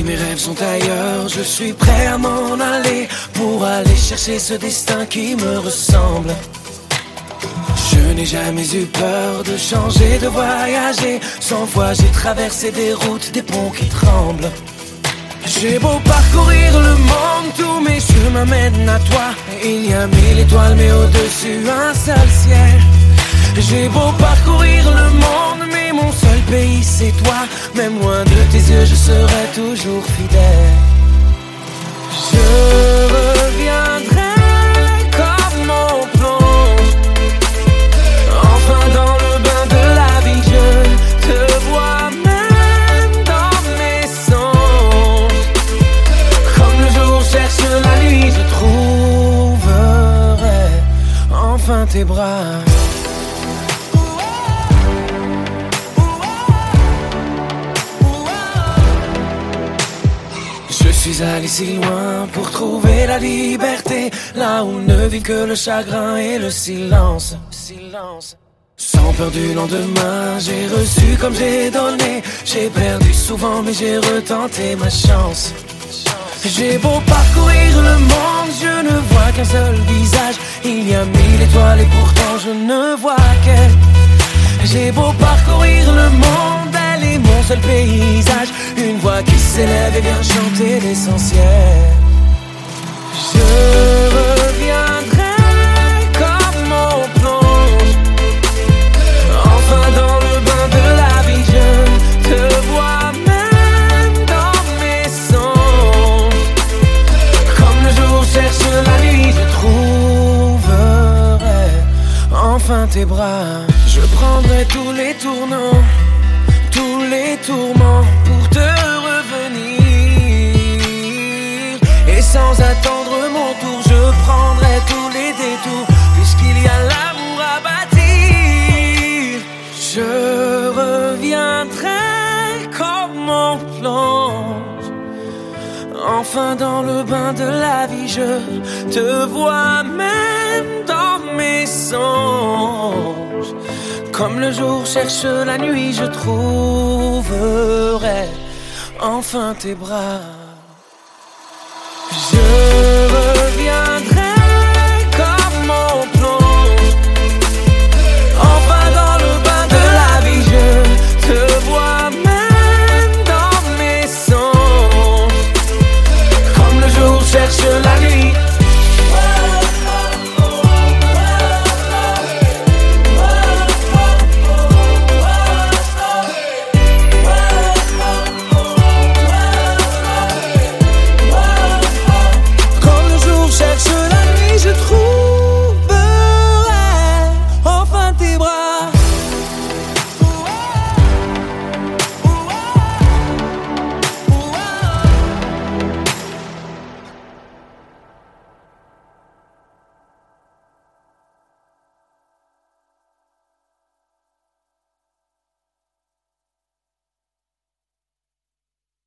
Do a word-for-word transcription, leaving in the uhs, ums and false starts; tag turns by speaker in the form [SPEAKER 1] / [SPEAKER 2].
[SPEAKER 1] si mes rêves sont ailleurs, je suis prêt à m'en aller pour aller chercher ce destin qui me ressemble. Je n'ai jamais eu peur de changer, de voyager. Cent fois j'ai traversé des routes, des ponts qui tremblent. J'ai beau parcourir le monde, tous mes chemins mènent à toi. Il y a mille étoiles mais au-dessus un seul ciel. J'ai beau parcourir le monde, mais mon seul pays c'est toi. Même loin de tes yeux je serai toujours fidèle. Je reviendrai comme on plonge enfin dans le bain de la vie. Je te vois même dans mes songes. Comme le jour cherche la nuit, je trouverai enfin tes bras. Je suis allé si loin pour trouver la liberté, là où ne vit que le chagrin et le silence. Silence. Sans peur du lendemain, j'ai reçu comme j'ai donné. J'ai perdu souvent mais j'ai retenté ma chance. J'ai beau parcourir le monde, je ne vois qu'un seul visage. Il y a mille étoiles et pourtant je ne vois qu'elle. J'ai beau parcourir le monde, elle est mon seul paysage. Une voix qui s'élève et vient chanter l'essentiel. Je reviendrai comme on plonge enfin dans le bain de la vie. Je te vois même dans mes songes. Comme le jour cherche la nuit, je trouverai enfin tes bras. Je prendrai tous les tournants, tous les tourments pour te revenir. Et sans attendre mon tour, je prendrai tous les détours, puisqu'il y a l'amour à bâtir. Je reviendrai comme on plonge enfin dans le bain de la vie. Je te vois même dans mes songes. Comme le jour cherche la nuit, je trouverai enfin tes bras.